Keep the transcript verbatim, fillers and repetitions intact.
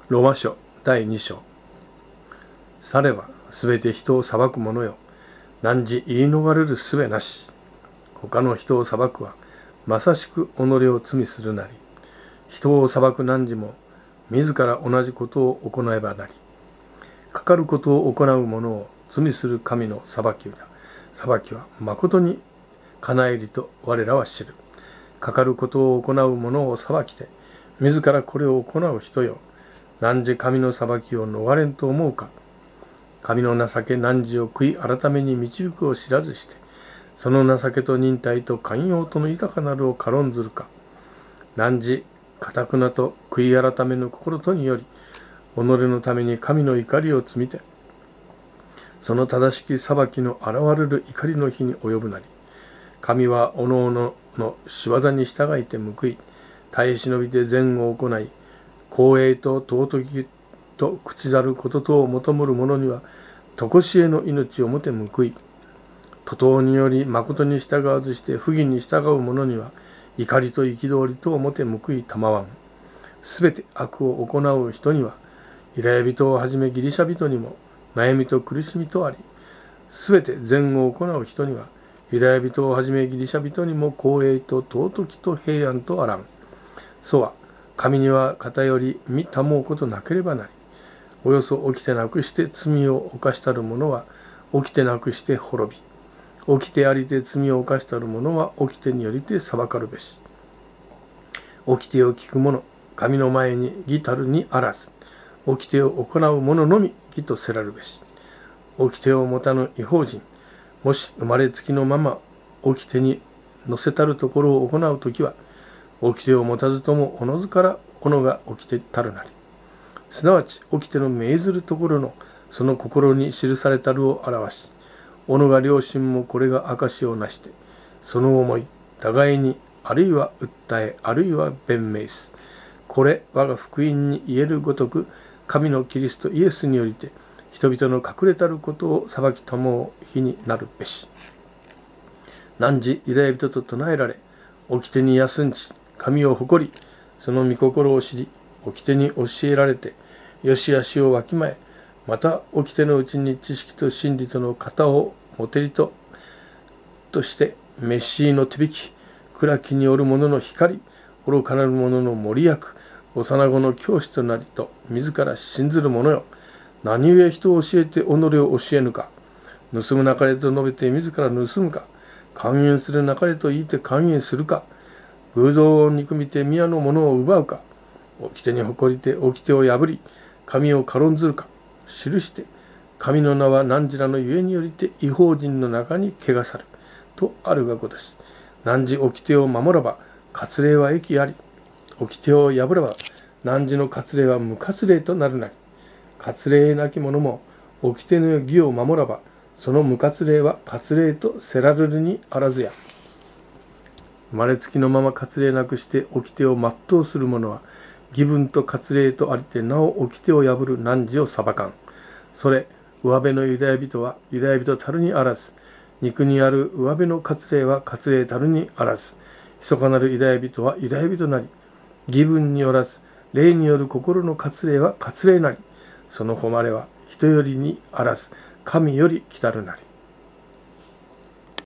ロマ書だいに章。さればすべて人を裁く者よ、汝言い逃れるすべなし。他の人を裁くはまさしく己を罪するなり。人を裁く汝も自ら同じことを行えばなり。かかることを行う者を罪する神の裁きや裁きは誠に叶えりと我らは知る。かかることを行う者を裁きて自らこれを行う人よ、汝神の裁きを逃れんと思うか。神の情け汝を悔い改めに導くを知らずして、その情けと忍耐と寛容との豊かなるを軽んずるか。汝堅くなと悔い改めの心とにより、己のために神の怒りを積みて、その正しき裁きの現れる怒りの日に及ぶなり。神はおのおのの仕業に従いて報い、耐え忍びて善を行い、光栄と尊きと口ざることとを求むる者には、とこしえの命をもて報い、徒党により誠に従わずして不義に従う者には、怒りと憤りとをもて報いたまわん。すべて悪を行う人には、ユダヤ人をはじめギリシャ人にも悩みと苦しみとあり、すべて善を行う人には、ユダヤ人をはじめギリシャ人にも光栄と尊きと平安とあらん。そは、神には偏り見たもうことなければなり。およそ起きてなくして罪を犯したる者は起きてなくして滅び、起きてありて罪を犯したる者は起きてによりて裁かるべし。起きてを聞く者、神の前に義たるにあらず、起きてを行う者のみ義とせらるべし。起きてを持たぬ異邦人、もし生まれつきのまま起きてに乗せたるところを行うときは、起きてを持たずともおのずからおのが起きてたるなり。すなわち起きての命ずるところのその心に記されたるを表し、おのが良心もこれが証をなして、その思い、互いにあるいは訴え、あるいは弁明す。これ我が福音に言えるごとく、神のキリストイエスによりて、人々の隠れたることを裁きたもう日になるべし。汝ユダヤ人と唱えられ、起きてに休んち、神を誇り、その御心を知り、起きてに教えられて、よしあしをわきまえ、また起きてのうちに知識と真理との型をもてりと、として、メッシーの手引き、暗きによる者の光、愚かなる者の森役、幼子の教師となりと、自ら信ずる者よ。何故人を教えて己を教えぬか。盗むなかれと述べて自ら盗むか。勧誘するなかれと言いて勧誘するか。偶像を憎みて宮のものを奪うか。掟に誇りて掟を破り、神を軽んずるか。記して、神の名は汝らのゆえによりて異邦人の中に汚さる。とあるがごとし。汝掟を守らば、割礼は益あり。掟を破れば、汝の割礼は無割礼となるなり。割礼なき者も、掟の義を守らば、その無割礼は割礼とせられるにあらずや。生まれつきのまま割礼なくして掟を全うする者は、義分と割礼とありてなお掟を破る汝を裁かん。それ、上辺のユダヤ人はユダヤ人たるにあらず、肉にある上辺の割礼は割礼たるにあらず、密かなるユダヤ人はユダヤ人なり、義分によらず、霊による心の割礼は割礼なり、その誉れは人よりにあらず、神より来たるなり。